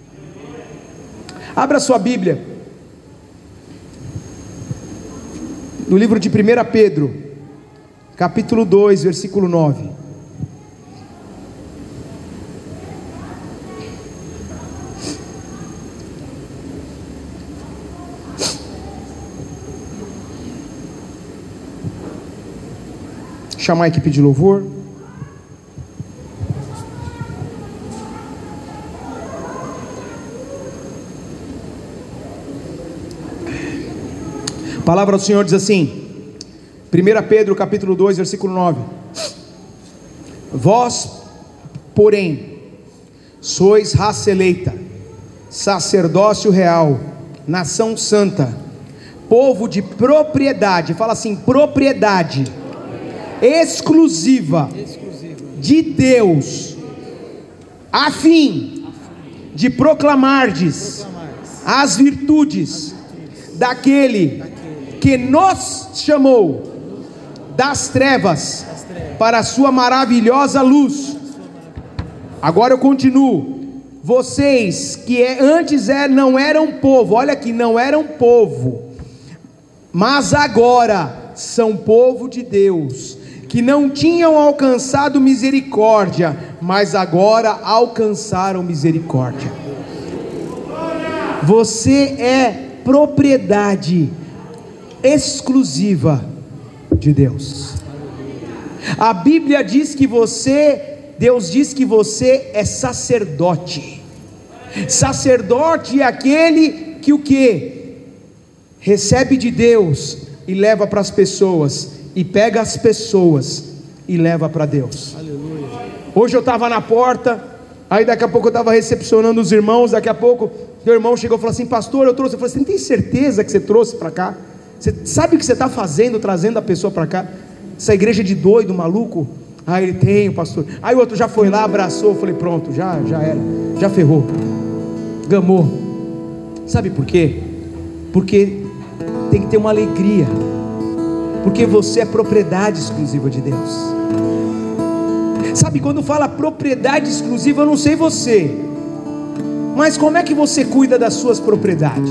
Abra sua Bíblia no livro de 1 Pedro, capítulo 2, versículo 9. Chamar a equipe de louvor. A palavra do Senhor diz assim, 1 Pedro capítulo 2, versículo 9: Vós, porém, sois raça eleita, sacerdócio real, nação santa, povo de propriedade, fala assim, propriedade exclusiva de Deus, a fim de proclamardes as virtudes daquele que nos chamou das trevas para a sua maravilhosa luz. Agora eu continuo. Vocês que antes não eram povo, olha aqui, não eram povo, mas agora são povo de Deus, que não tinham alcançado misericórdia, mas agora alcançaram misericórdia. Você é propriedade exclusiva de Deus. A Bíblia diz que Deus diz que você é sacerdote. Sacerdote é aquele que o quê? Recebe de Deus e leva para as pessoas, e pega as pessoas e leva para Deus. Aleluia. Hoje eu estava na porta, aí daqui a pouco eu estava recepcionando os irmãos, daqui a pouco meu irmão chegou e falou assim: pastor, eu trouxe. Eu falei: você tem certeza que você trouxe para cá? Você sabe o que você está fazendo, trazendo a pessoa para cá? Essa igreja de doido, maluco? Ah, ele tem, pastor. Aí o outro já foi lá, abraçou. Eu falei: pronto, já era, já ferrou, gamou. Sabe por quê? Porque tem que ter uma alegria, porque você é propriedade exclusiva de Deus. Sabe, quando fala propriedade exclusiva, eu não sei você, mas como é que você cuida das suas propriedades?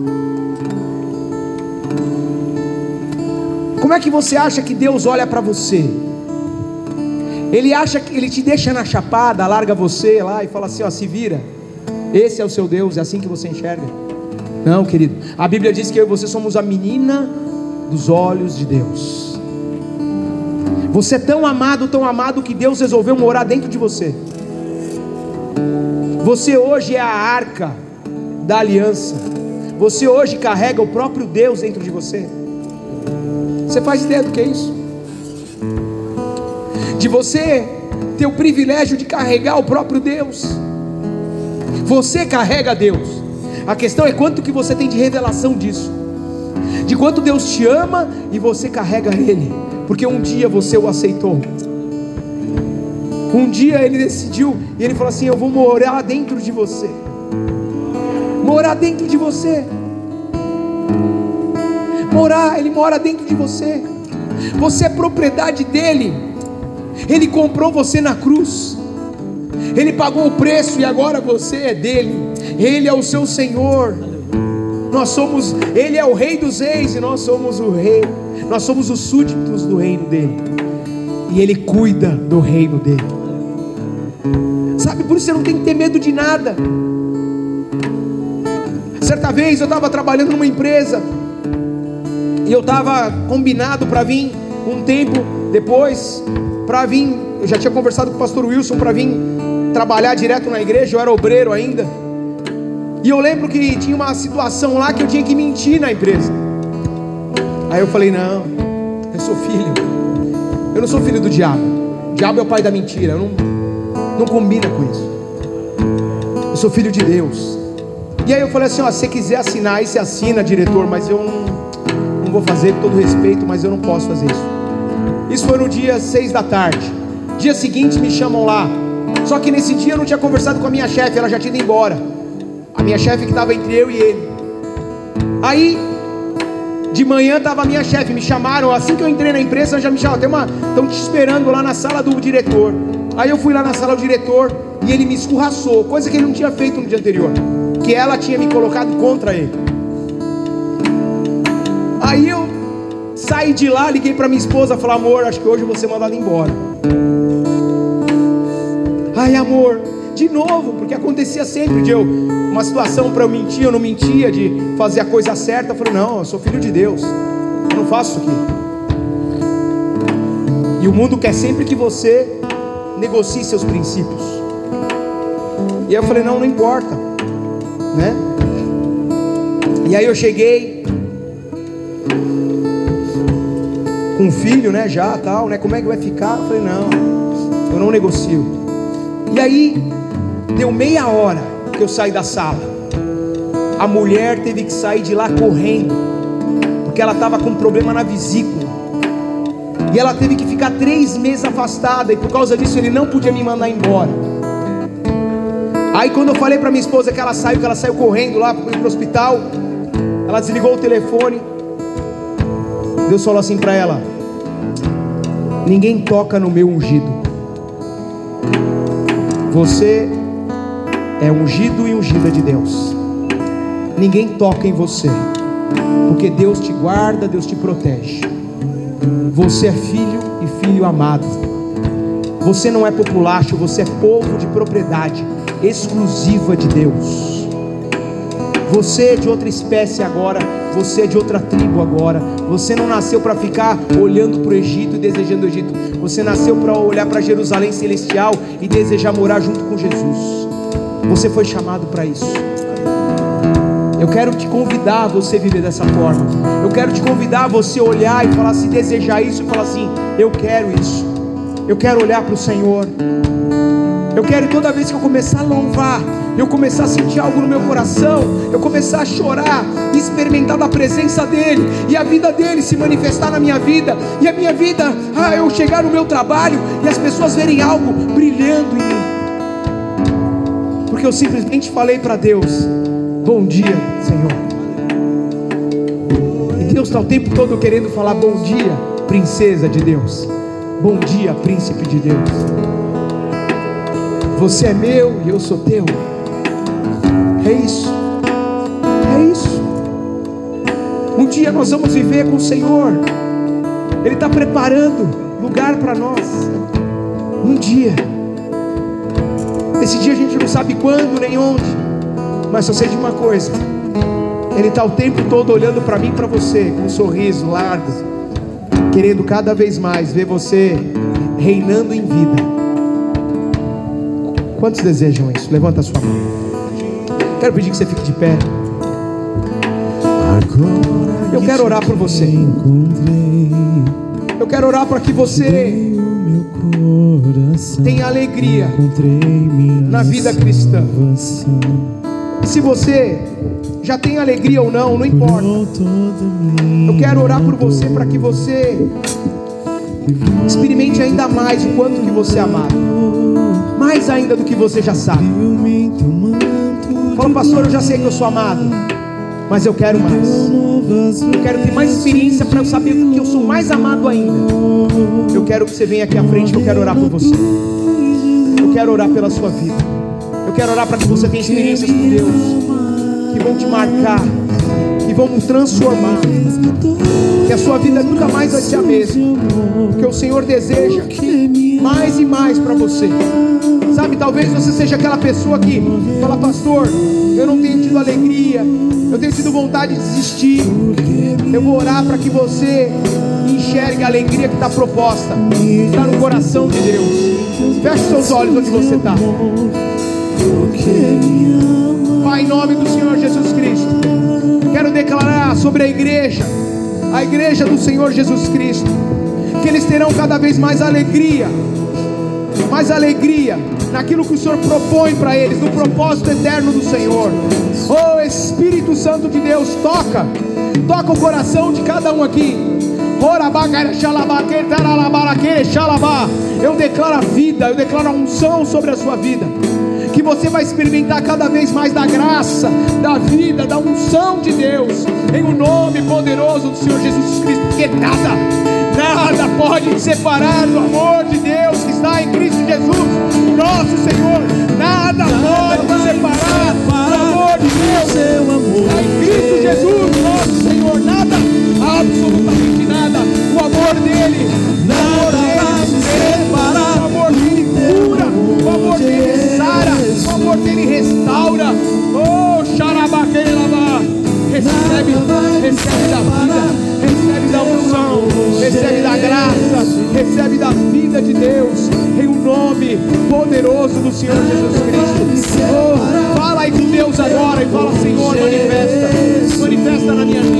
Como é que você acha que Deus olha para você? Ele acha que Ele te deixa na chapada, larga você lá e fala assim: ó, se vira, esse é o seu Deus, é assim que você enxerga? Não, querido, a Bíblia diz que eu e você somos a menina dos olhos de Deus. Você é tão amado que Deus resolveu morar dentro de você. Você hoje é a arca da aliança. Você hoje carrega o próprio Deus dentro de você. Você faz ideia do que é isso? De você ter o privilégio de carregar o próprio Deus. Você carrega Deus. A questão é quanto que você tem de revelação disso, de quanto Deus te ama e você carrega Ele, porque um dia você o aceitou. Um dia Ele decidiu e Ele falou assim: eu vou morar dentro de você. Morar dentro de você. Ele mora dentro de você. Você é propriedade dEle. Ele comprou você na cruz. Ele pagou o preço e agora você é dEle. Ele é o seu Senhor. Ele é o Rei dos Reis e nós somos o Rei. Nós somos os súditos do reino dEle. E Ele cuida do reino dEle. Sabe, por isso você não tem que ter medo de nada. Certa vez eu estava trabalhando numa empresa e eu estava combinado para vir um tempo depois, para vir eu já tinha conversado com o pastor Wilson para vir trabalhar direto na igreja, eu era obreiro ainda. E eu lembro que tinha uma situação lá que eu tinha que mentir na empresa. Aí eu falei, não, eu sou filho. Eu não sou filho do diabo. O diabo é o pai da mentira. Não combina com isso. Eu sou filho de Deus. E aí eu falei assim, ó, se você quiser assinar aí, você assina, diretor, mas eu não vou fazer, com todo respeito, mas eu não posso fazer isso. Isso foi no dia 6 da tarde. Dia seguinte me chamam lá. Só que nesse dia eu não tinha conversado com a minha chefe, ela já tinha ido embora. A minha chefe que estava entre eu e ele. Aí, de manhã estava a minha chefe, me chamaram, assim que eu entrei na empresa, já me chamaram, estão te esperando lá na sala do diretor. Aí eu fui lá na sala do diretor e ele me escorraçou, coisa que ele não tinha feito no dia anterior, que ela tinha me colocado contra ele. Aí eu saí de lá, liguei para minha esposa, falei, amor, acho que hoje eu vou ser mandado embora. Ai, amor, de novo, porque acontecia sempre de uma situação para eu mentir, eu não mentia, de fazer a coisa certa. Eu falei, não, eu sou filho de Deus, eu não faço isso aqui. E o mundo quer sempre que você negocie seus princípios. E aí eu falei, não importa, né? E aí eu cheguei com um filho, né, já, tal, né, como é que vai ficar? Eu falei, não, eu não negocio. E aí, deu meia hora que eu saí da sala. A mulher teve que sair de lá correndo, porque ela estava com um problema na vesícula. E ela teve que ficar 3 meses afastada, e por causa disso ele não podia me mandar embora. Aí quando eu falei para minha esposa que ela saiu correndo lá para o hospital, ela desligou o telefone. Deus falou assim para ela: ninguém toca no meu ungido. Você é ungido e ungida de Deus. Ninguém toca em você, porque Deus te guarda, Deus te protege. Você é filho e filho amado. Você não é populacho, você é povo de propriedade exclusiva de Deus. Você é de outra espécie agora, você é de outra tribo agora. Você não nasceu para ficar olhando para o Egito e desejando o Egito. Você nasceu para olhar para Jerusalém celestial e desejar morar junto com Jesus. Você foi chamado para isso. Eu quero te convidar a você viver dessa forma. Eu quero te convidar a você olhar e falar assim, desejar isso e falar assim, eu quero isso. Eu quero olhar para o Senhor. Eu quero, toda vez que eu começar a louvar, eu começar a sentir algo no meu coração, eu começar a chorar, experimentar da presença dEle, e a vida dEle se manifestar na minha vida, e a minha vida, eu chegar no meu trabalho, e as pessoas verem algo brilhando em mim, porque eu simplesmente falei para Deus, bom dia, Senhor. E Deus está o tempo todo querendo falar, bom dia, princesa de Deus, bom dia, príncipe de Deus. Você é meu e eu sou teu. É isso. É isso. Um dia nós vamos viver com o Senhor. Ele está preparando lugar para nós. Um dia. Esse dia a gente não sabe quando nem onde, mas só sei de uma coisa: Ele está o tempo todo olhando para mim e para você, com um sorriso largo, querendo cada vez mais ver você reinando em vida. Quantos desejam isso? Levanta a sua mão. Quero pedir que você fique de pé. Eu quero orar por você. Eu quero orar para que você tenha alegria na vida cristã. E se você já tem alegria ou não, não importa. Eu quero orar por você para que você experimente ainda mais o quanto que você é amado. Mais ainda do que você já sabe. Fala, pastor, eu já sei que eu sou amado, mas eu quero mais. Eu quero ter mais experiência para eu saber que eu sou mais amado ainda. Eu quero que você venha aqui à frente, que eu quero orar por você. Eu quero orar pela sua vida. Eu quero orar para que você tenha experiências com Deus que vão te marcar, que vão te transformar, que a sua vida nunca mais vai ser a mesma, porque o Senhor deseja mais e mais para você. Sabe, talvez você seja aquela pessoa que fala, pastor, eu não tenho tido alegria, eu tenho tido vontade de desistir. Eu vou orar para que você enxergue a alegria que está proposta, está no coração de Deus. Feche seus olhos onde você está. Pai, em nome do Senhor Jesus Cristo, quero declarar sobre a igreja do Senhor Jesus Cristo, que eles terão cada vez mais alegria naquilo que o Senhor propõe para eles, no propósito eterno do Senhor. Oh Espírito Santo de Deus, toca o coração de cada um aqui. Eu declaro a vida, eu declaro a unção sobre a sua vida, que você vai experimentar cada vez mais da graça, da vida, da unção de Deus, em o nome poderoso do Senhor Jesus Cristo, porque nada pode te separar do amor de Deus que está em Cristo Jesus, nosso Senhor. Nada pode te separar do amor de Deus que está em Cristo Jesus, nosso Senhor. Nada, absolutamente nada. O amor dele, o amor dele cura, o amor dele sara, o amor dele restaura. Oh, xarabaqueirabá, recebe da vida, recebe da unção, recebe da graça, recebe da vida de Deus, em um nome poderoso do Senhor Jesus Cristo. Oh, fala aí com Deus agora e fala: Senhor, manifesta na minha vida.